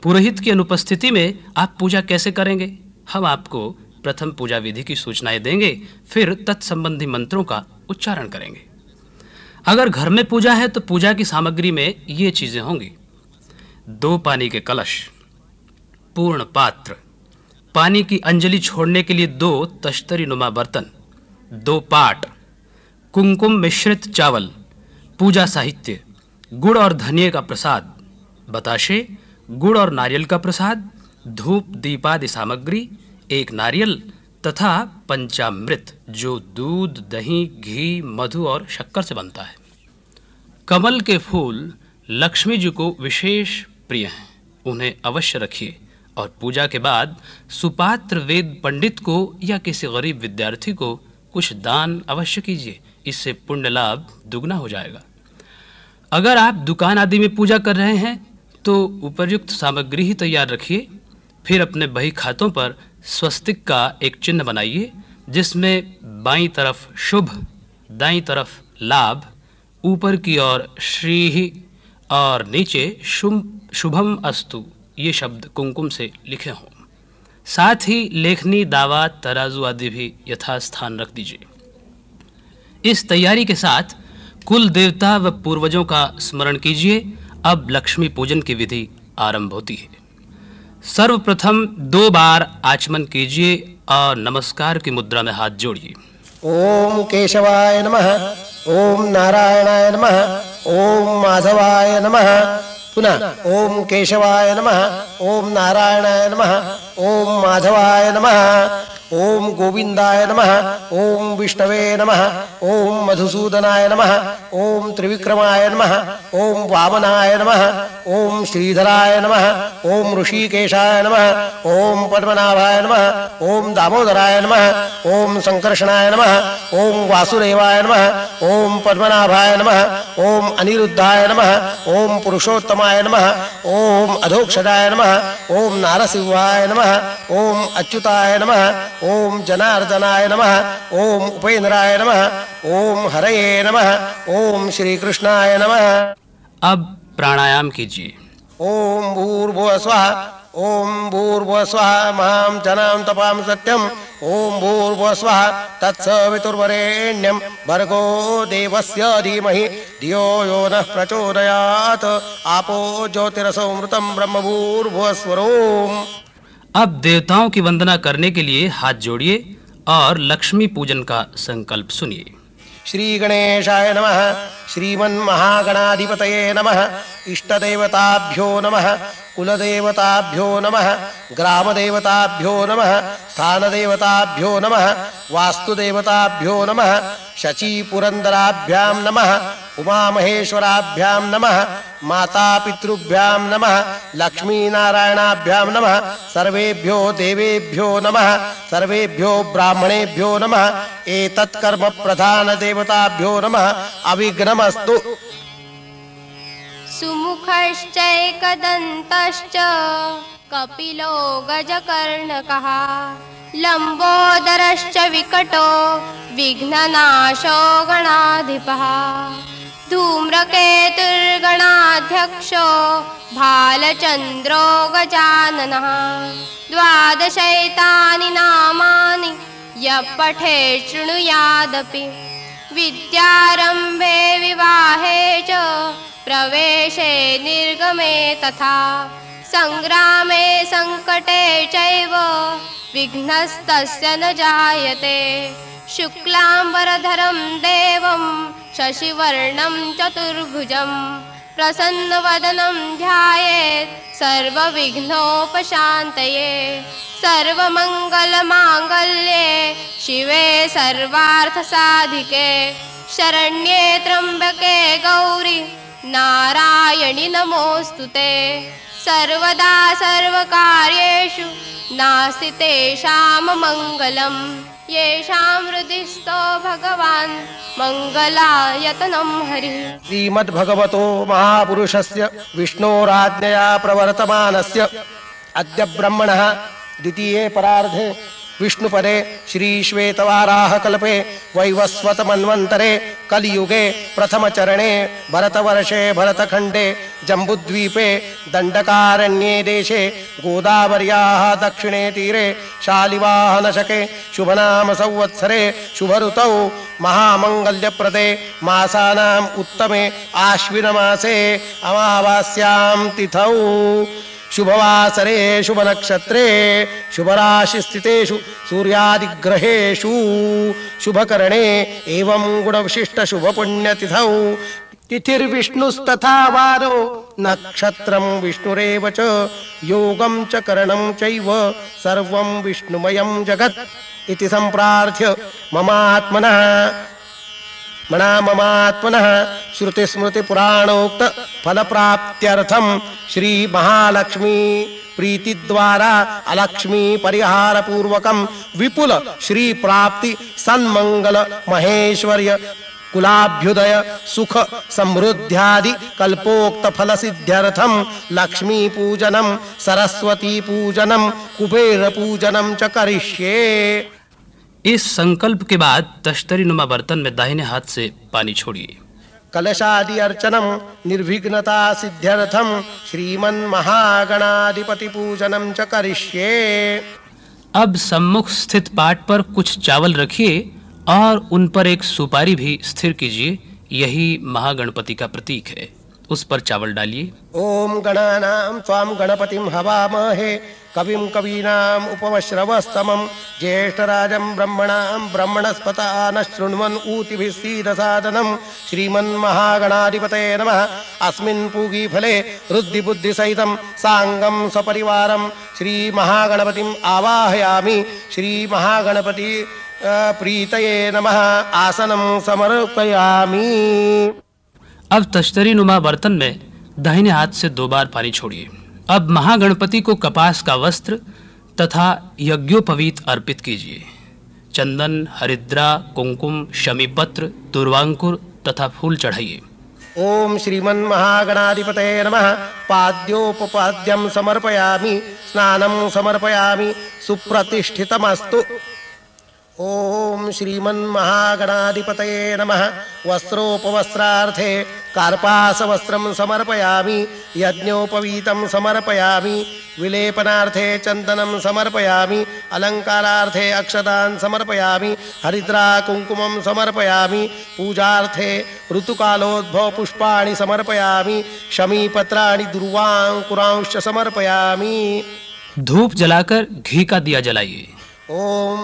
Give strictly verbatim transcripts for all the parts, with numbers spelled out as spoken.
पुरोहित की अनुपस्थिति में आप पूजा कैसे करेंगे? हम आपको प्रथम पूजा विधि की सूचनाएं देंगे, फिर तत्संबंधी मंत्रों का उच्चारण करेंगे। अगर घर में पूजा है तो पूजा की सामग्री में ये चीजें होंगी: दो पानी के कलश, पूर्ण पात्र, पानी की अंजलि छोड़ने के लिए दो तश्तरी नुमा बर्तन, दो पाट, कुमकुम मिश्रित चावल, पूजा साहित्य, गुड़ और धनिये का प्रसाद, बताशे, गुड़ और नारियल का प्रसाद, धूप दीपादि सामग्री, एक नारियल तथा पंचामृत जो दूध, दही, घी, मधु और शक्कर से बनता है। कमल के फूल लक्ष्मी जी को विशेष प्रिय हैं, उन्हें अवश्य रखिए और पूजा के बाद सुपात्र वेद पंडित को या किसी गरीब विद्यार्थी को कुछ दान अवश्य कीजिए, इससे पुण्य लाभ दुगना हो जाएगा। अगर आप दुकान आदि में पूजा कर रहे हैं तो उपर्युक्त सामग्री ही तैयार रखिए। फिर अपने बही खातों पर स्वस्तिक का एक चिन्ह बनाइए, जिसमें बाईं तरफ शुभ, दाईं तरफ लाभ, ऊपर की ओर श्री और नीचे शुभ शुभम अस्तु ये शब्द कुमकुम से लिखे हों। साथ ही लेखनी, दावा, तराजू आदि भी यथास्थान रख दीजिए। इस तैयारी के साथ कुल देवता व पूर्वजों का स्मरण कीजिए। अब लक्ष्मी पूजन की विधि आरंभ होती है। सर्वप्रथम दो बार आचमन कीजिए और नमस्कार की मुद्रा में हाथ जोड़िए। ओम केशवाय नमः, ओम नारायणाय नमः, ओम माधवाय नमः। पुनः ओम केशवाय नमः, ओम नारायणाय नमः, ओम माधवाय नमः, ओम गोविंदाय नमः, ओम विष्णवे नमः, ओम मधुसूदनाय नमः, ओम त्रिविक्रमाय नमः, ओम वामनाय नमः, ओम श्रीधराय नमः, ओम ऋषिकेशाय नमः, ओम पद्मनाभाय नमः, ओम दामोदराय नमः, ओम संकर्षणाय नमः, ओम वासुदेवाय नमः, ओम पद्मनाभाय नमः, ओम अनिरुद्धाय नमः, ओम पुरुषोत्तमाय नमः, ओम अधोक्षजाय नमः, ओम नारसिंहाय नमः, ओम अच्युताय नमः, ओम जनार्दनाय नमः, ओम उपेन्द्राय नमः, ओम हरये नमः, ओम श्री कृष्णाय नमः। अब प्राणायाम कीजिए। ओम भूर्भुवः स्वः, ओम भूर्भुवः स्वः महां जनां तपां सत्यम, ओम भूर्भुवः स्वः तत्सवितुर्वरेण्यं भर्गो देवस्य धीमहि धियो यो नः प्रचोदयात्। आपो ज्योतिरसोमृतं ब्रह्म भूर्भुवः स्वरोम। अब देवताओं की वंदना करने के लिए हाथ जोड़िए और लक्ष्मी पूजन का संकल्प सुनिए। श्री गणेशाय नमः, श्रीमन्महागणाधिपतये नमः, इष्टदेवताभ्यो नमः, कुलदेवताभ्यो नमः, ग्रामदेवताभ्यो नमः, स्थानदेवताभ्यो नमः, वास्तुदेवताभ्यो नमः, शचीपुरन्दराभ्यां नमः, उमामहेश्वराभ्यां नमः, मातापितृभ्यां नमः, लक्ष्मीनारायणाभ्यां नमः, सर्वेभ्यो देवेभ्यो नमः, सर्वेभ्यो ब्राह्मणेभ्यो नमः, एतत् कर्म प्रधान देवताभ्यो नमः। अविघ्नमस्तु। सुमुखश्चैकदन्तश्च कपिलो गजकर्णकः, लम्बोदरश्च विकटो विघ्ननाशो गणाधिपः, धूम्रकेतुर्गणाध्यक्षो भालचन्द्रो गजाननः। द्वादशैतानि नामानि यः पठेत् शृणुयादपि, विद्यारम्भे विवाहे च प्रवेशे निर्गमे तथा, संग्रामे संकटे चैव विघ्नस्तस्य न जायते। शुक्लाम्बरधरं देवं शशिवर्णं चतुर्भुजं, प्रसन्नवदनं ध्यायेत् सर्वविघ्नोपशान्तये। सर्वमङ्गलमाङ्गल्ये शिवे सर्वार्थसाधिके, शरण्ये त्र्यम्बके गौरी नारायणि नमोऽस्तुते। सर्वदा सर्वकार्येषु नास्ति तेषां मङ्गलम्, येषां हृदि स्थो भगवान् मङ्गलायतनं हरिः। श्रीमद्भगवतो महापुरुषस्य विष्णोराज्ञया प्रवर्तमानस्य अद्य ब्रह्मणः द्वितीये परार्धे विष्णुपदे श्रीश्वेतवाराहकल्पे वैवस्वतमन्वन्तरे कलियुगे प्रथमचरणे भरतवर्षे भरतखण्डे जम्बुद्वीपे दण्डकारण्ये देशे गोदावर्याः दक्षिणे तीरे शालिवाहनशके शुभनाम संवत्सरे शुभऋतौ महामङ्गल्यप्रदे मासानाम् उत्तमे आश्विनमासे अमावास्यां तिथौ शुभवासरे शुभनक्षत्रे शुभराशिस्थितेषु सूर्यादिग्रहेषु शुभकरणे एवं गुणविशिष्टशुभपुण्यतिथौ तिथिर्विष्णुस्तथा वारो नक्षत्रं विष्णुरेव च योगं च करणं चैव सर्वं विष्णुमयं जगत् इति सम्प्रार्थ्य ममात्मनः मना ममात्मनः श्रुतिस्मृतिपुराणोक्त फलप्राप्त्यर्थं श्री महालक्ष्मी प्रीतिद्वारा अलक्ष्मी परिहार पूर्वकं विपुल श्री प्राप्ति सन्मंगल महेश्वर्य कुलाभ्युदय सुख समृद्ध्यादि कल्पोक्त फल सिद्ध्यर्थं लक्ष्मी पूजनं सरस्वती पूजनं कुबेर पूजनं च करिष्ये। इस संकल्प के बाद तश्तरी नुमा बर्तन में दाहिने हाथ से पानी छोड़िए। कलशादि अर्चनम निर्विघ्नता सिद्ध्यर्थम श्रीमन् महागणाधिपति पूजनम च करिष्ये। अब सम्मुख स्थित पाट पर कुछ चावल रखिए और उन पर एक सुपारी भी स्थिर कीजिए। यही महागणपति का प्रतीक है। उस पर चावल डालिए। ओम गणानां त्वां गणपतिं हवामहे कविं कवीनाम् उपमश्रवस्तमं ज्येष्ठराजं ब्रह्मणां ब्रह्मणस्पता न शृण्वन् ऊतिभिः सीदसादनं श्रीमन्महागणाधिपतये नमः। अस्मिन् पूगीफले रुद्धिबुद्धिसहितं साङ्गं सपरिवारं श्रीमहागणपतिम् आवाहयामि। श्रीमहागणपति प्रीतये नमः। आसनं समर्पयामि। अब तश्तरी नुमा बर्तन में दाहिने हाथ से दो बार पानी छोड़िए। अब महागणपति को कपास का वस्त्र तथा यज्ञोपवीत अर्पित कीजिए। चंदन, हरिद्रा, कुंकुम, शमीपत्र, दुर्वांकुर तथा फूल चढ़ाइए। ओम श्रीमन्महागणाधिपतये नमः। पाद्योपपाद्यं समर्पयामि। स्नानं समर्पयामि। सुप्रतिष्ठितमस्तु। ओम श्रीमन्महागणाधिपतये नमः। वस्त्रोपवस्त्रार्थे कार्पासवस्त्रं समर्पयामि। यज्ञोपवीतं समर्पयामि। विलेपनार्थे चन्दनं समर्पयामि। अलङ्कारार्थे अक्षतान् समर्पयामि। हरिद्रा कुङ्कुमं समर्पयामि। पूजार्थे ऋतुकालोद्भव पुष्पाणि समर्पयामि। शमीपत्राणि दुर्वांकुरांश्च समर्पयामि। धूप जलाकर घी का दिया जलाइए। ओम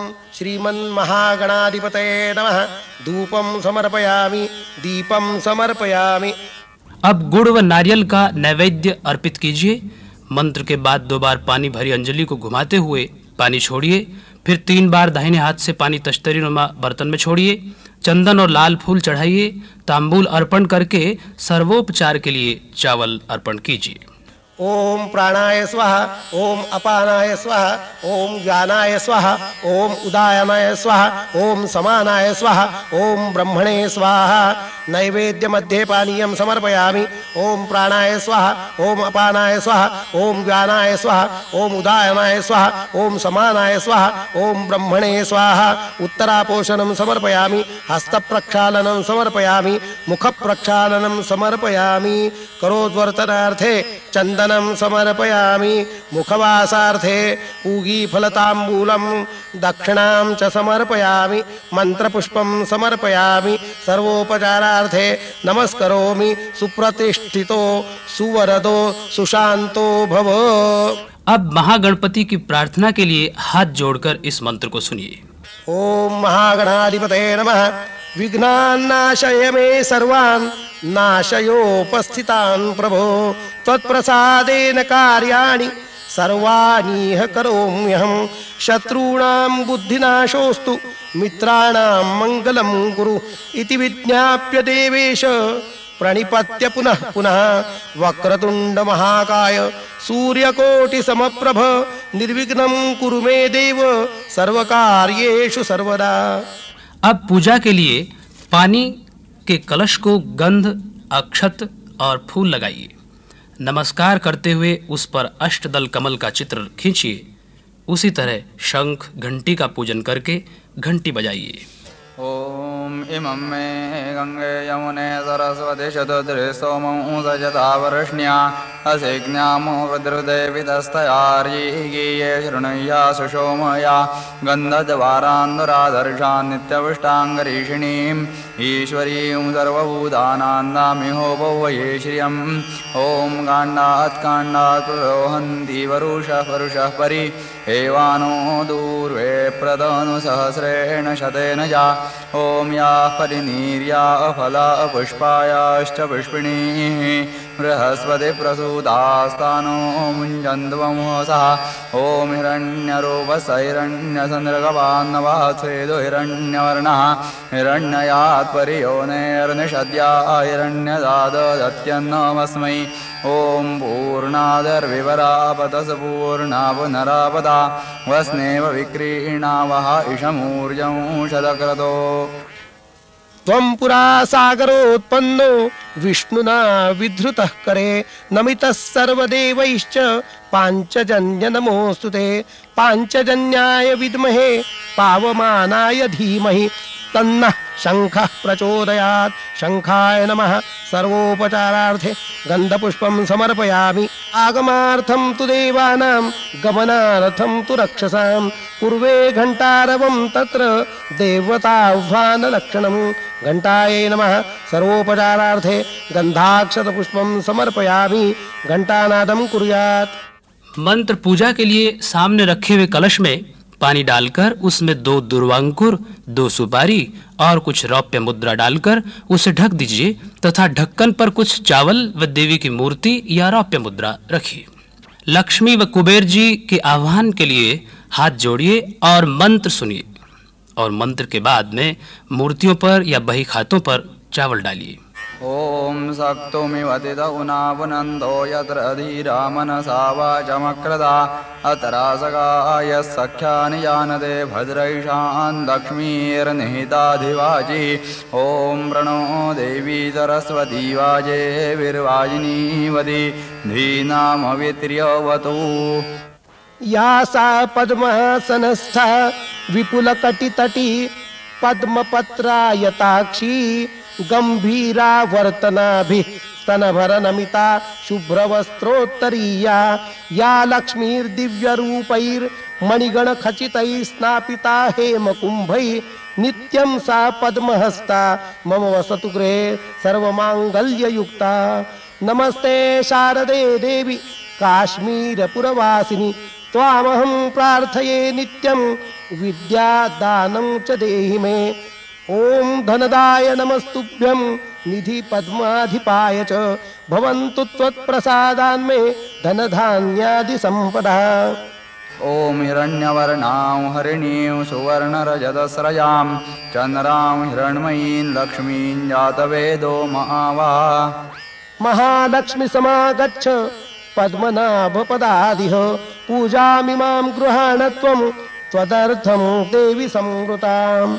श्रीमन्महागणाधिपतये नमः। धूपं समर्पयामि। दीपं समर्पयामि। अब गुड़ व नारियल का नैवेद्य अर्पित कीजिए। मंत्र के बाद दो बार पानी भरी अंजलि को घुमाते हुए पानी छोड़िए। फिर तीन बार दाहिने हाथ से पानी तश्तरी नुमा बर्तन में छोड़िए। चंदन और लाल फूल चढ़ाइए। तांबूल अर्पण करके सर्वोपचार के लिए चावल अर्पण कीजिए। ओम प्राणाय स्वाहा। ओम अपानाय स्वाहा। ओम ज्ञानाय स्वाहा। ओम उदायनाय स्वाहा। ओम समानाय स्वाहा। ओम ब्रह्मणे स्वाहा। नैवेद्य मध्ये पानीयं समर्पयामि। ओम प्राणाय स्वाहा। ओम अपानाय स्वाहा। ओम ज्ञानाय स्वाहा। ओम उदायनाय स्वाहा। ओम समानाय स्वाहा। ओम ब्रह्मणे स्वाहा। उत्तरापोषणं समर्पयामि। हस्तप्रक्षालनं समर्पयामि। मुखप्रक्षालनं समर्पयामि। करोद्वर्तनार्थे चन्दनं समर्पयामि। मुखवासार्थे पूगीफलताम्बूलं दक्षिणां च समर्पयामि। मंत्रपुष्पं समर्पयामि। सर्वोपचारार्थे नमस्करोमि। सुप्रतिष्ठितो सुवरदो सुशांतो भव। अब महागणपति की प्रार्थना के लिए हाथ जोड़कर इस मंत्र को सुनिए। ओम महागणाधिपतये नमः। विघ्नान्नाशय मे सर्वान् नाशयोपस्थितान् प्रभो। त्वत्प्रसादेन कार्याणि सर्वाणीह करोम्यहं। शत्रूणां बुद्धिनाशोऽस्तु मित्राणां मङ्गलं कुरु इति विज्ञाप्य देवेश प्रणिपत्य पुनः पुनः। वक्रतुंड महाकाय सूर्यकोटि समप्रभ निर्विघ्नं कुरु मे देव सर्वकार्येषु सर्वदा। अब पूजा के लिए पानी के कलश को गंध, अक्षत और फूल लगाइए। नमस्कार करते हुए उस पर अष्टदल कमल का चित्र खींचिए। उसी तरह शंख घंटी का पूजन करके घंटी बजाइए। ओम इमं मे गंगे यमुने सरस्वती शतद्रि सोमं सजता वर्ष्ण्या असिज्ञामो वृद्रुदेवितस्तयार्यीये शृणुया सुषोमया गन्धद्वारान्धरादर्शान् नित्यविष्टाङ्गरीषिणीम् ईश्वरीं सर्वभूतानान्नामिहोपवये श्रियम् ॐ काण्डात् काण्डात् प्ररोहन्ति वरुषः वरुषः परि हेवानो दूर्वे प्रदनुसहस्रेण शतेन जा ॐ या परिनीर्या फला पुष्पायाश्च पुष्पिणीः बृहस्पति प्रसूतास्तानो मुञ्जन्त्वमोसः ॐ हिरण्यरूपसैरण्यचन्द्रगवान्नवात्सेदो हिरण्यवर्णः हिरण्ययात् परियोनेर्निषद्या हिरण्यदादत्यन्नमस्मै ॐ पूर्णादर्विवरापतस पूर्णा पुनरापदा वस्नेव विक्रीणावः इषमूर्जं शतक्रतो त्वं पुरा सागरोत्पन्नो विष्णुना विधृतः करे नमितः सर्वदेवैश्च पाञ्चजन्य नमोऽस्तुते पाञ्चजन्याय विद्महे पावमानाय धीमहि तन्नः शंखः प्रचोदयात् शंखाय नमः सर्वोपचारार्थे गन्धपुष्पं समर्पयामि आगमार्थं तु देवानां गमनार्थं तु रक्षसां पूर्वे घण्टारवं तत्र देवताह्वानलक्षणं घण्टायै नमः सर्वोपचारार्थे गन्धाक्षतपुष्पं समर्पयामि घण्टानादं कुर्यात्। मंत्र पूजा के लिए सामने रखे हुए कलश में पानी डालकर उसमें दो दुर्वांकुर, दो सुपारी और कुछ रौप्य मुद्रा डालकर उसे ढक दीजिए तथा ढक्कन पर कुछ चावल व देवी की मूर्ति या रौप्य मुद्रा रखिए। लक्ष्मी व कुबेर जी के आह्वान के लिए हाथ जोड़िए और मंत्र सुनिए और मंत्र के बाद में मूर्तियों पर या बही खातों पर चावल डालिए। ॐ सक्तुमिवतित उनापुनन्दो यत्र धीरा मनसा वाचमक्रदा अतरासगाय सख्यानि जानते भद्रैषान् लक्ष्मीर्निहिताधिवाजी ॐ प्रणो देवी सरस्वती वाजे विर्वाजिनीवती धीनामवित्र्यवतु। या सा पद्मासनस्था विपुलकटितटी पद्मपत्रायताक्षी गंभीरा वर्तनाभिः स्तनभरनमिता शुभ्रवस्त्रोत्तरीया या लक्ष्मीर्दिव्यरूपैर्मणिगणखचितैः स्नापिता हेमकुम्भैः नित्यं सा पद्महस्ता मम वसतु गृहे सर्वमाङ्गल्ययुक्ता। नमस्ते शारदे देवी काश्मीरपुरवासिनी त्वामहं प्रार्थये नित्यं विद्यादानं च देहि मे। ओम धनदाय नमस्तुभ्यं निधि पद्माधिपाय च भवन्तु त्वत्प्रसादान्मे धनधान्यादि संपदा। ओम हिरण्यवर्णां हरिणीं सुवर्णरजतस्रजां चन्द्रां हिरण्मयीं लक्ष्मीं जातवेदो महावा। महालक्ष्मी समागच्छ पद्मनाभपदादिह पूजामिमां गृहाण त्वं त्वदर्थं देवी संवृताम्।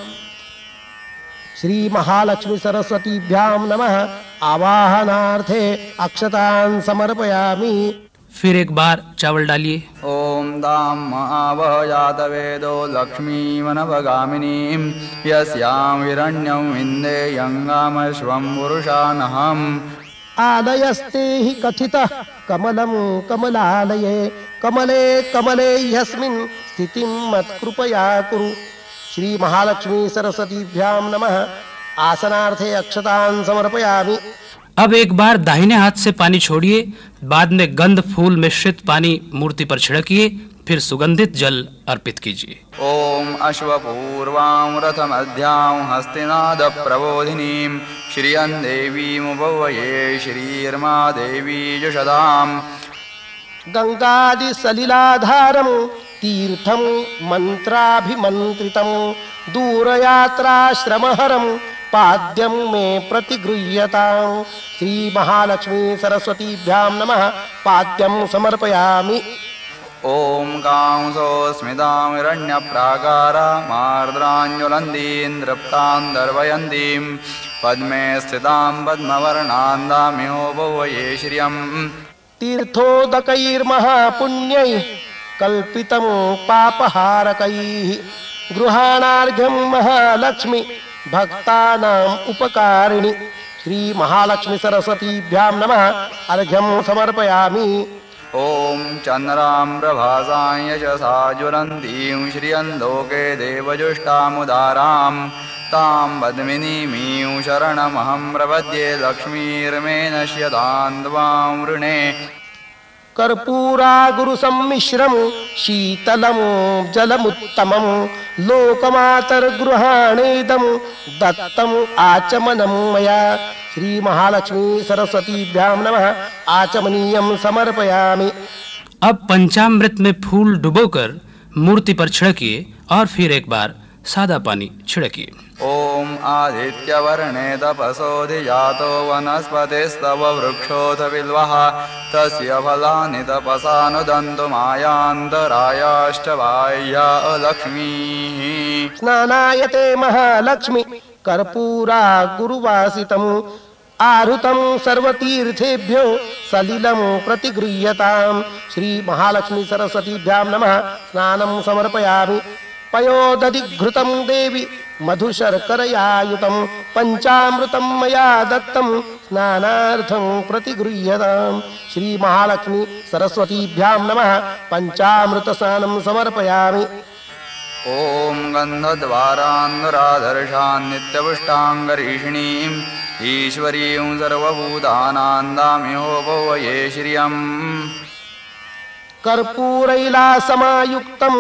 श्री महालक्ष्मी सरस्वतीभ्यां नमः। आवाहनार्थे अक्षतान् समर्पयामि। फिर एक बार चावल डालिए। ओम दाम आवह जातवेदो लक्ष्मीमनभगामिनीं यस्यां हिरण्यं विन्देयङ्गामश्वं पुरुषानहम्। आलयस्ते हि कथितः कमलं कमलालये कमले कमले यस्मिन् स्थितिं मत्कृपया कुरु। श्री महालक्ष्मी सरस्वतीभ्यां नमः। आसनार्थे अक्षतान् समर्पयामि। अब एक बार दाहिने हाथ से पानी छोड़िए, बाद में गंध फूल मिश्रित पानी मूर्ति पर छिड़किए, फिर सुगंधित जल अर्पित कीजिए। ओम अश्वपूर्वां रथमध्यां हस्तिनाद प्रबोधिनीं श्रियं देवीमुपवये श्रीर्मा देवी जुषदाम्। गंगादि सलिलाधारं तीर्थं मंत्राभिमंत्रितं दूरयात्राश्रमहरं पाद्यं मे प्रतिगृह्यतां। श्री महालक्ष्मी सरस्वतीभ्यां नमः। पाद्यं समर्पयामि। ओम कांसो स्मितां हिरण्यप्राकारामार्द्राञ्ज्वलन्तीं दृप्तां दर्वयन्तीं पद्मे स्थितां पद्मवर्णां दामिहोपवये श्रियम्। तीर्थोदकैर्महापुण्यैः कल्पितं पापहारकैः गृहाणार्घ्यं महालक्ष्मी भक्तानाम् उपकारिणी। श्री महालक्ष्मी सरस्वतीभ्यां नमः। अर्घ्यं समर्पयामि। ॐ चन्द्राम्रभासां यशसा ज्वलन्तीं श्रियं लोके देवजुष्टामुदारां तां पद्मिनीमीं शरणमहं प्रपद्ये लक्ष्मीर्मे नश्यतां त्वां वृणे। कर्पूरा गुरुसम्मिश्रं शीतलं जलमुत्तमं लोकमातर्गृहाणेदं दत्तम् आचमनं मया। श्री महालक्ष्मी सरस्वतीभ्यां नमः। आचमनीयं समर्पयामि। अब पंचामृत में फूल डुबोकर मूर्ति पर छिड़किए और फिर एक बार सादा पानी छिड़किए। ॐ आदित्यवर्णे तपसोऽधिजातो वनस्पतिस्तव वृक्षोऽथ बिल्वः तस्य फलानि तपसा नुदन्तु मायान्तरायाष्टबाह्या लक्ष्मीः। स्नानायते महालक्ष्मी कर्पूरा गुरुवासितम् आरुतं सर्वतीर्थेभ्यो सलिलं प्रतिगृह्यताम्। श्री महालक्ष्मी सरस्वतीभ्यां नमः। स्नानं समर्पयामि। पयोदधिघृतं देवी मधुशर्करयायुतं पंचामृतं मया दत्तं स्नानार्थं प्रतिगृह्यताम्। श्री महालक्ष्मी सरस्वतीभ्यां नमः। पंचामृत स्नानं समर्पयामि। ॐ गन्धद्वारान्धराधर्षां नित्यपुष्टाङ्गरीषिणीं ईश्वरीं सर्वभूतानां दाम्योपवये श्रियम्। कर्पूरैलासमायुक्तं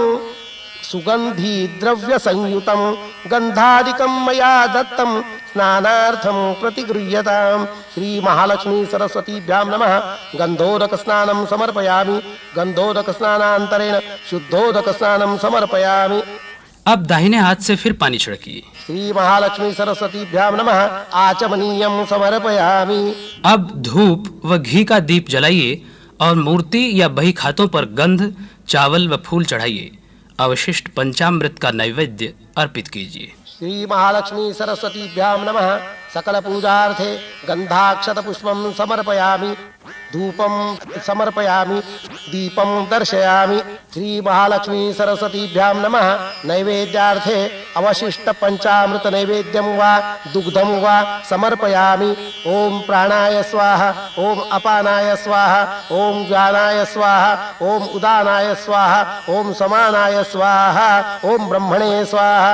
सुगंधी द्रव्य संयुतं गंधादिकं मया दत्तं स्नानार्थं प्रतिगृह्यताम्। श्री महालक्ष्मी सरस्वतीभ्यां नमः। गंधोदक स्नानं समर्पयामि। गंधोदक स्नानांतरेण शुद्धोदक स्नानं समर्पयामि। अब दाहिने हाथ से फिर पानी छिड़किए। श्री महालक्ष्मी सरस्वतीभ्यां नमः। आचमनीयं समर्पयामि। अब धूप व घी का दीप जलाइए और मूर्ति या बही खातों पर गंध, चावल व फूल चढ़ाइए। अवशिष्ट पंचामृत का नैवेद्य अर्पित कीजिए। श्री महालक्ष्मी सरस्वतीभ्यां नमः। सकल पूजार्थे गंधाक्षत पुष्पं समर्पयामि। धूपं समर्पयामि। दीपं दर्शयामि। श्री महालक्ष्मी सरस्वतीभ्यां नमः। नैवेद्यार्थे अवशिष्ट पंचामृत नैवेद्यं वा दुग्धं वा समर्पयामि। ओम प्राणाय स्वाहा। ओम अपानाय स्वाहा। ओम ज्ञानाय स्वाहा। ओम उदानाय स्वाहा। ओम समानाय स्वाहा। ओम ब्रह्मणे स्वाहा।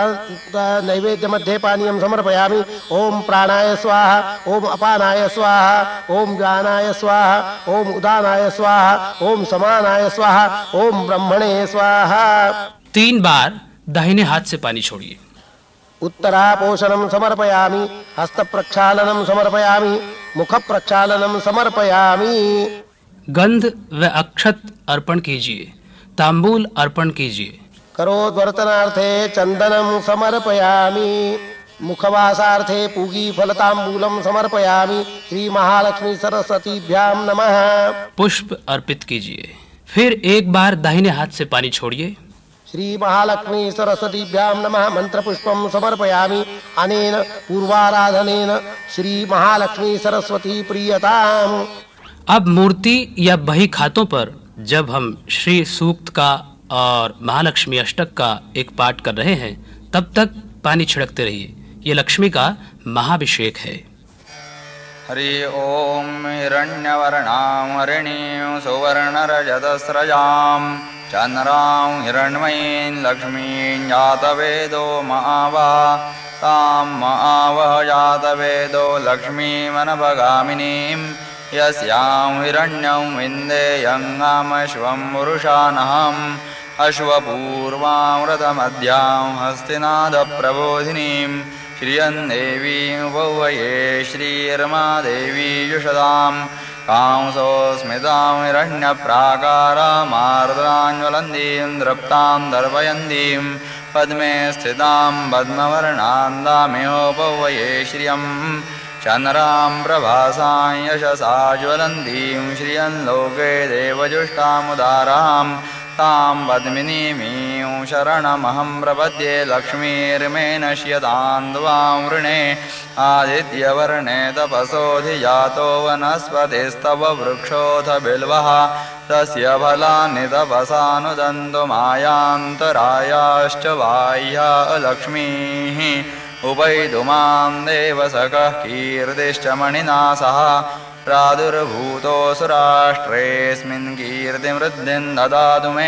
नैवेद्य मध्ये पानीयं समर्पयामि। ओम प्राणाय स्वाहा। ओम अपानाय स्वाहा। ओम ज्ञानाय स्वाहा। ओम उदानाय स्वाहा। ओम समानाय स्वाहा। ओम ब्रह्मणे स्वाहा। तीन बार दाहिने हाथ से पानी छोड़िए। उत्तरापोषणं समर्पयामि। हस्त प्रक्षालनं समर्पयामि। मुख प्रक्षालनं समर्पयामि। गंध व अक्षत अर्पण कीजिए। तांबूल अर्पण कीजिए। करोद्वर्तनार्थे चंदनं समर्पयामि। मुखवासार्थे पूगी फलतांबूलं समर्पयामि। श्री महालक्ष्मी सरस्वतीभ्यां नमः। पुष्प अर्पित कीजिए। फिर एक बार दाहिने हाथ से पानी छोड़िए। श्री महालक्ष्मी सरस्वतीभ्यां नमः। मंत्रपुष्पं समर्पयामि। अनेन पूर्वाराधनेन श्री महालक्ष्मी सरस्वती प्रियताम्। अब मूर्ति या बही खातों पर जब हम श्री सूक्त का और महालक्ष्मी अष्टक का एक पाठ कर रहे हैं तब तक पानी छिड़कते रहिए। ये लक्ष्मी का महाभिषेक है। हरि ओम हिरण्यवर्णां हरिणीं सुवर्णरजतस्रजां चन्द्रां हिरण्मयीं लक्ष्मीं जातवेदो महावः तां महावः जातवेदो लक्ष्मीमनभगामिनीं यस्यां हिरण्यं विन्देयङ्गामश्वं पुरुषानहम् अश्वपूर्वां रथमध्यां हस्तिनादप्रबोधिनीं श्रियं देवीं उपवये श्रीर्मादेवी जुषदां कांसोऽस्मितां हिरण्यप्राकारामार्द्राञ्ज्वलन्तीं दृप्तां दर्पयन्तीं पद्मे स्थितां पद्मवर्णां दाम्योपवये श्रियं चन्द्रां प्रभासां यशसा ज्वलन्तीं श्रियं लोके देवजुष्टामुदारां तां पद्मिनीमीं शरणमहं प्रपद्ये लक्ष्मीर्मे नश्यतान्द्वां वृणे आदित्यवर्णे तपसोऽधिजातो वनस्पतिस्तव वृक्षोऽथ बिल्वः तस्य फलानि तपसानुदन्तु मायान्तरायाश्च बाह्या लक्ष्मीः उपैतुमां देवसखः कीर्तिश्च मणिना सह प्रादुर्भूतोऽसुराष्ट्रेऽस्मिन् कीर्तिमृद्धिं ददातु मे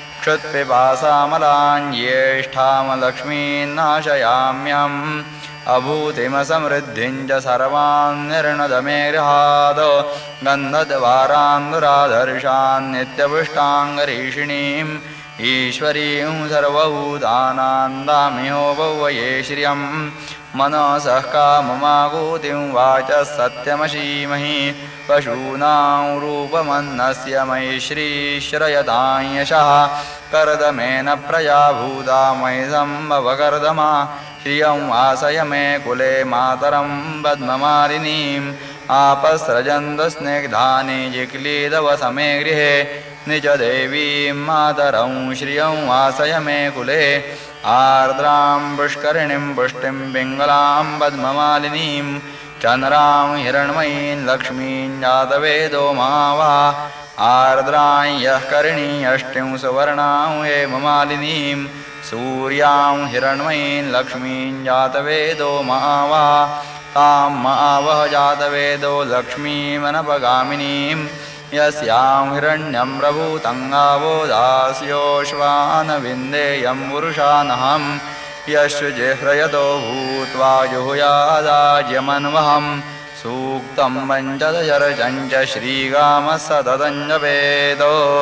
क्षुत्पिपासामलाञ्ज्येष्ठामलक्ष्मीं नाशयाम्यम् अभूतिमसमृद्धिं च सर्वान् निर्णद मे गृहात् गन्धद्वारान्धुराधर्षान् नित्यपुष्टाङ्गरीषिणीम् ईश्वरीं सर्वभूतानां दामिहोपवये श्रियं मनसः काममाकूतिं वाचः सत्यमशीमहि पशूनां रूपमन्नस्य मयि श्रीश्रयतां यशः कर्दमेन प्रजा भूता मयि सम्भवकर्दमा श्रियं वासय मे कुले मातरं पद्ममालिनीम् आपस्रजन्तस्निग्धानि जिक्लीदवसमे गृहे निजदेवीं मातरं श्रियं वासय मे कुले आर्द्रां पुष्करिणीं पुष्टिं पिङ्गलां पद्ममालिनीं चन्द्रां हिरण्मयीं लक्ष्मीं जातवेदो महावा आर्द्रां यः करिणी अष्टिं सुवर्णां हेममालिनीं सूर्यां हिरण्मयीं लक्ष्मीं जातवेदो महावा तां महावः जातवेदो लक्ष्मीमनपगामिनीं यस्यां हिरण्यं प्रभूतङ्गावो दास्योश्वान विन्देयं पुरुषानहं यशुजिह्रयतो भूत्वा जुहुयादाज्यमन्वहं सूक्तं पञ्चदशर्चं च श्रीगामः सततं जपेत्।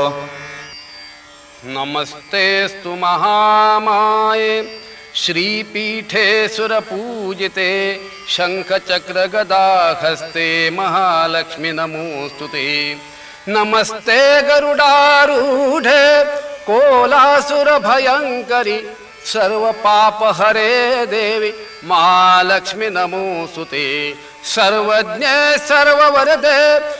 नमस्तेस्तु महामाये श्रीपीठे सुरपूजिते शङ्खचक्रगदाहस्ते महालक्ष्मी नमोस्तुते। नमस्ते गरुडारूढे कोलासुरभयङ्करि सर्वपापहरे देवी महालक्ष्मी नमोस्तुते। सर्वज्ञे सर्ववरदे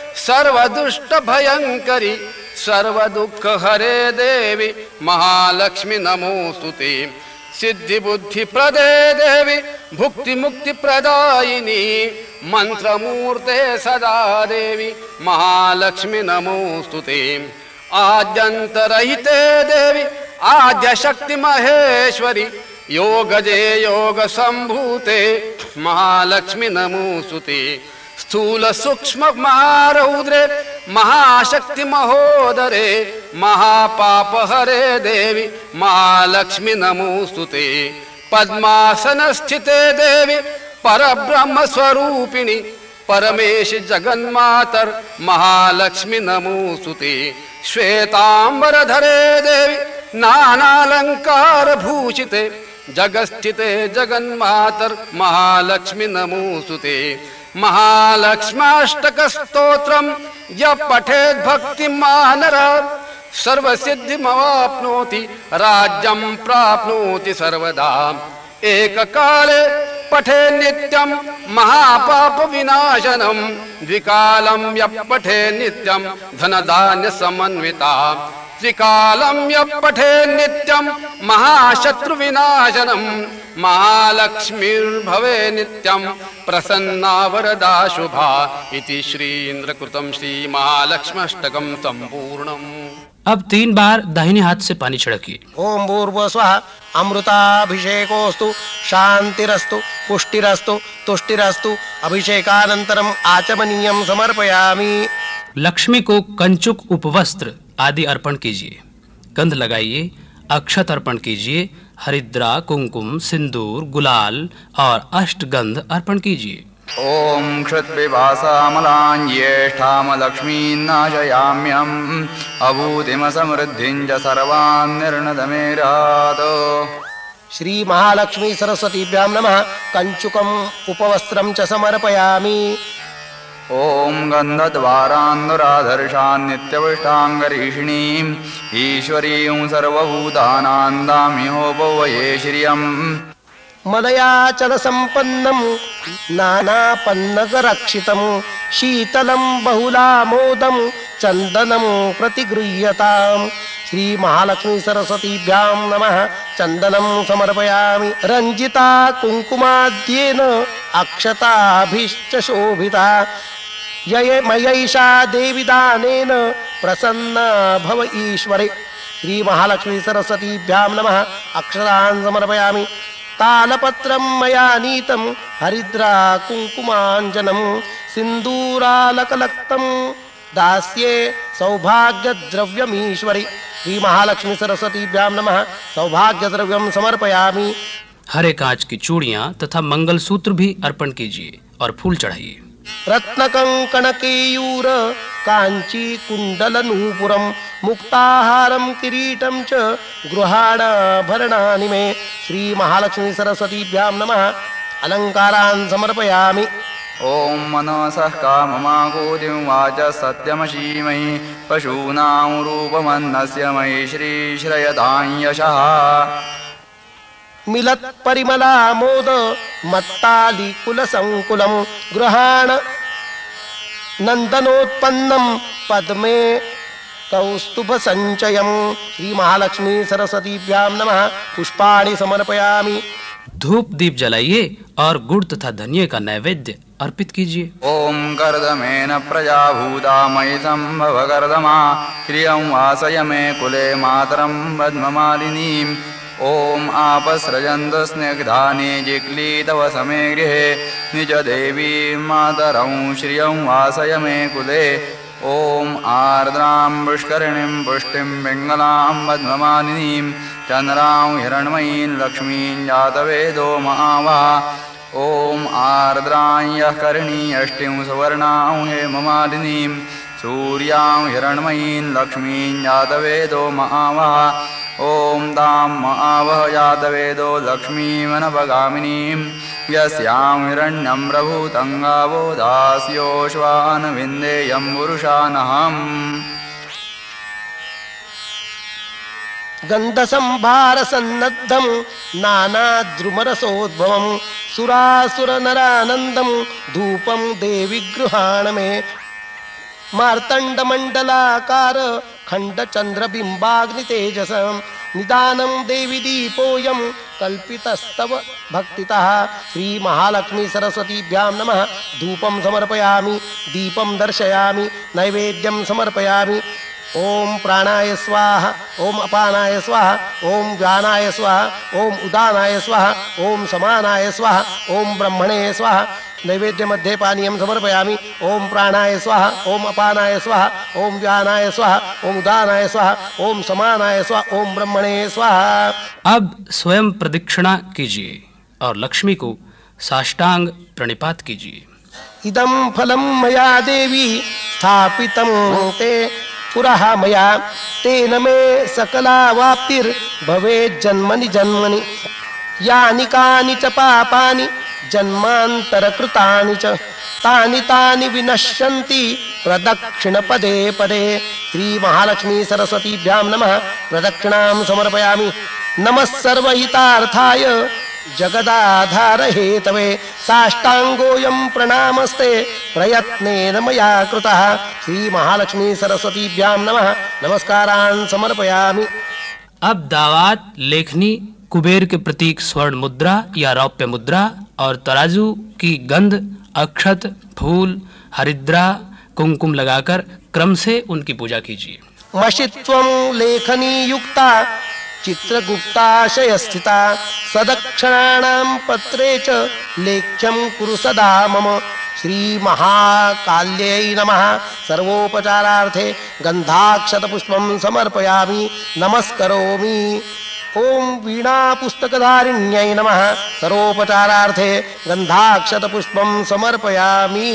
सर्वदुष्टभयङ्करि सर्वदुःखहरे देवी महालक्ष्मी नमोस्तुते। सिद्धिबुद्धिप्रदे देवी भुक्तिमुक्तिप्रदायिनी मंत्रमूर्ते सदा देवी महालक्ष्मी नमोस्तुते। आद्यन्तरहिते देवी आद्यशक्ति महेश्वरी योगजे योगसम्भूते महालक्ष्मी नमोस्तुते। स्थूल सूक्ष्म महारौद्रे महाशक्ति महोदरे महापापहरे देवी महालक्ष्मी नमोस्तुते। पद्मासन स्थिते देवी परब्रह्म स्वरूपिणी परमेशि जगन्मातर महालक्ष्मी नमोस्तुते। श्वेतांबरधरे देवी नानालंकार भूषिते जगस्थिते जगन्मातर महालक्ष्मी नमोस्तुते। महालक्ष्माष्टक स्तोत्रम य पठेत् भक्तिमानर सर्वसिद्धिमवाप्नोति राज्यं प्राप्नोति सर्वदा। एककाले पठे नित्यं महापाप विनाशनं द्विकालं यः पठे नित्यं धनधान्य समन्विता। त्रिकालं यः पठे नित्यं महाशत्रु विनाशनं महालक्ष्मीर्भवे नित्यं प्रसन्ना वरदा शुभा। इति श्री इंद्रकृतं श्री महालक्ष्म्यष्टकं संपूर्णम्। अब तीन बार दाहिने हाथ से पानी छिड़किए। ओम भूर्भुवस्वः अमृताभिषेकोस्तु शांतिरस्तु पुष्टिरस्तु तुष्टिरस्तु अभिषेकानंतरम आचमनीयं समर्पयामि। लक्ष्मी को कंचुक उपवस्त्र आदि अर्पण कीजिए। गंध लगाइए, अक्षत अर्पण कीजिए, हरिद्रा कुंकुम सिंदूर गुलाल और अष्टगंध अर्पण कीजिए। ओम क्षुत्पिपासामलाञ्ज्येष्ठामलक्ष्मीं नाशयाम्यम् अभूतिमसमृद्धिं च सर्वान् निर्णद मे गृहात्। श्री महालक्ष्मी सरस्वतीभ्यां नमः। कंचुकम उपवस्त्रं च समर्पयामि। ओम गन्धद्वारान्धुराधर्षान् नित्यपुष्टाङ्गरीषिणीम् ईश्वरीं सर्वभूतानां दामिहोपवये श्रियम्। मदयाचल संपन्नं नानापन्नगरक्षितं शीतलं बहुलामोदं चन्दनं प्रतिगृह्यताम्। श्री महालक्ष्मी सरस्वतीभ्यां नमः चन्दनं समर्पयामि रञ्जिता कुङ्कुमाद्येन अक्षताभिश्च शोभिता यये मयैषा देवी दानेन प्रसन्ना भव ईश्वरे श्री महालक्ष्मी सरस्वतीभ्यां नमः अक्षतान् समर्पयामि तालपत्रं मया नीतं हरिद्रा कुङ्कुमाञ्जनं सिन्दूरालकलक्तं दास्ये सौभाग्यद्रव्यमीश्वरि श्री महालक्ष्मी सरस्वतीभ्यां नमः सौभाग्यद्रव्यं समर्पयामि। हरे कांच की चूड़ियां तथा मंगलसूत्र भी अर्पण कीजिए और फूल चढ़ाइए। रत्नकंकणकेयूर कांची कुंडलनूपुरं मुक्ताहारं किरीटं च गृहाणाभरणानि मे श्री महालक्ष्मी सरस्वतीभ्यां नमः अलङ्कारान् समर्पयामि। ॐ मनसः काममागोदिं वाच सत्यमशीमहि पशूनां रूपमन्नस्य मयि श्रीश्रयदां यशः मिलत् परिमलामोद मत्तालिकुलसङ्कुलं गृहाण नन्दनोत्पन्नं पद्मे कौस्तुभसञ्चयं श्री महालक्ष्मी सरस्वतीभ्यां नमः पुष्पाणि समर्पयामि। धूप दीप जलाइए और गुड़ तथा धनिये का नैवेद्य अर्पित कीजिए। ओम कर्दमेन प्रजाभूता मयि संभव कर्दमा श्रियं वासय मे कुले मातरं पद्ममालिनीम्। ओम आपसृजन्तु स्निग्धानि जिक्लीतव समे गृहे निज देवी मातरं श्रियं वासय मे कुले। ओम आर्द्रां पुष्करिणीं पुष्टिं पिङ्गलां पद्ममालिनीं चन्द्रां हिरण्मयीं लक्ष्मीं जातवेदो महावः। ओम आर्द्रां यः करिणी अष्टिं सुवर्णां हेममालिनीं सूर्यां हिरण्मयीं लक्ष्मीं जातवेदो महावः। ओम तां महावः जातवेदो लक्ष्मीमनपगामिनीं यस्यां हिरण्यं प्रभूतं गावो दास्योश्वान् विन्देयं पुरुषानहम्। गन्धसंभारसन्नद्धं नानाद्रुमरसोद्भवं सुरासुरनरानन्दं धूपं देवि गृहाण मे। मार्तण्डमण्डलाकार खण्डचन्द्रबिम्बाग्नितेजसं निदानं देवी दीपोऽयं कल्पितस्तव भक्तितः श्री महालक्ष्मी सरस्वतीभ्यां नमः धूपं समर्पयामि दीपं दर्शयामि नैवेद्यं समर्पयामि। ओम प्राणाय स्वाहा ओम अपानाय स्वाहा ओम व्यानाय स्वाहा ओम उदानाय स्वाहा ओम समानाय स्वाहा ओम ब्रह्मणे स्वाहा नैवेद्य मध्ये पानीयं समर्पयामि। ओम प्राणाय स्वाहा ओम अपानाय स्वाहा ओम व्यानाय स्वाहा ओम उदानाय स्वाहा ओम समानाय स्वाहा ओम ब्रह्मणे स्वाहा। अब स्वयं प्रदक्षिणा कीजिए और लक्ष्मी को साष्टांग प्रणिपात कीजिए। इदं फलं मया देवी स्थापितं ते पुरः मया तेन मे सकलावाप्तिर्भवेत् जन्मनि जन्मनि यानि कानि च पापानि जन्मान्तरकृतानि च तानि तानि विनश्यन्ति प्रदक्षिण पदे पदे श्री महालक्ष्मी सरस्वतीभ्यां नमः प्रदक्षिणां समर्पयामि। नमः सर्वहितार्थाय जगदाधार हेतवे साष्टांगोऽयं प्रणामस्ते प्रयत्नेन मया कृतः श्री महालक्ष्मी सरस्वतीभ्यां नमः नमस्कारान् समर्पयामि। अब दावात लेखनी कुबेर के प्रतीक स्वर्ण मुद्रा या रौप्य मुद्रा और तराजू की गंध अक्षत फूल हरिद्रा कुमकुम लगाकर क्रम से उनकी पूजा कीजिए। मशित्वं लेखनी युक्ता चित्रगुप्ताशय स्थिता सदक्षिणानां पत्रे च लेख्यं कुरु सदा मम श्री महाकाल्यै नमः सर्वोपचारार्थे गन्धाक्षतपुष्पं समर्पयामि नमस्करोमि। ओम वीणा पुस्तकधारिण्यै नमः सर्वोपचारार्थे गन्धाक्षतपुष्पं समर्पयामि।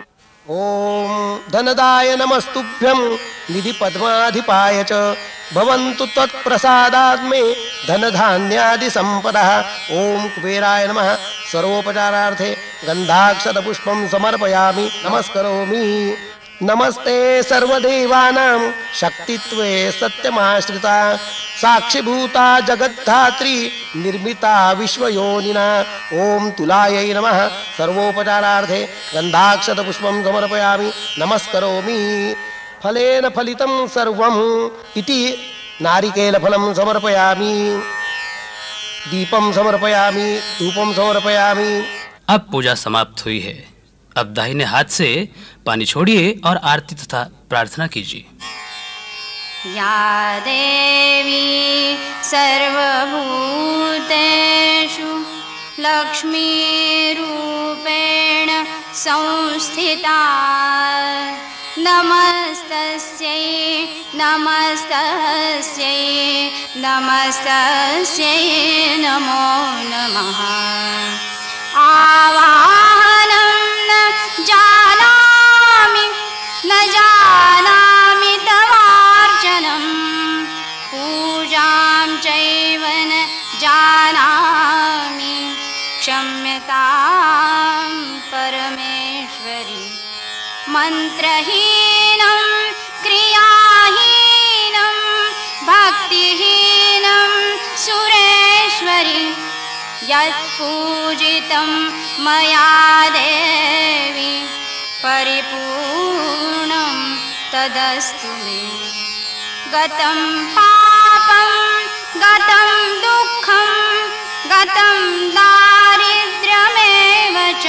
ओम धनदाय नमस्तुभ्यं निधि पद्माधिपाय च भवन्तु त्वत्प्रसादात् मे धनधान्यादि संपदः। ओम कुबेराय नमः सर्वोपचारार्थे गन्धाक्षतपुष्पं समर्पयामि नमस्करोमि। नमस्ते सर्वदेवानां शक्तित्वे सत्यमाश्रिता साक्षिभूता जगद्धात्री निर्मिता विश्वयोनिना। ओम तुलायै नमः सर्वोपचारार्थे गन्धाक्षतपुष्पं समर्पयामि नमस्करोमि। फलेन फलितं सर्वम् इति नारिकेलफलं समर्पयामि, दीपम समर्पयामि, धूपम समर्पयामि। अब पूजा समाप्त हुई है। अब दाहिने हाथ से पानी छोड़िए और आरती तथा प्रार्थना कीजिए। या देवी सर्वभूतेषु लक्ष्मीरूपेण संस्थिता, नमस्तस्यै नमस्तस्यै नमस्तस्यै नमो नमः। आवाहनं न जानामि न जानामि तवार्चनं, पूजां चैव न जानामि, क्षम्यतां परमेश्वरी। मन्त्रहीनं क्रियाहीनं भक्तिहीनं सुरेश्वरी, यत्पूजितं मया देवी परिपूर्णं तदस्तु मे। गतं पापं गतं दुःखं गतं दारिद्र्यमेव च,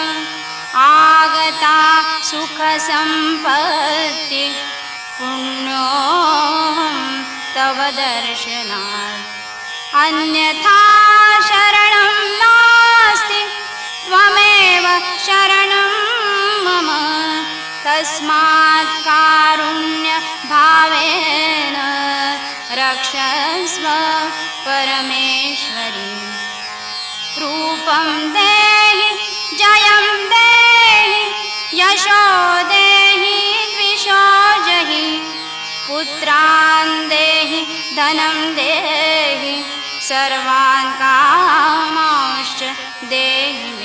आगता सुखसम्पत्ति पुण्योऽहं तव दर्शनात्। अन्यथा शरणं नास्ति, त्वमेव शरणं मम। तस्मात् कारुण्यभावेन रक्षस्व परमेश्वरी। रूपं देहि जयं देहि यशो देहि द्विषो जहि, पुत्रान् देहि धनं देहि सर्वान् कामांश्च देहि मे।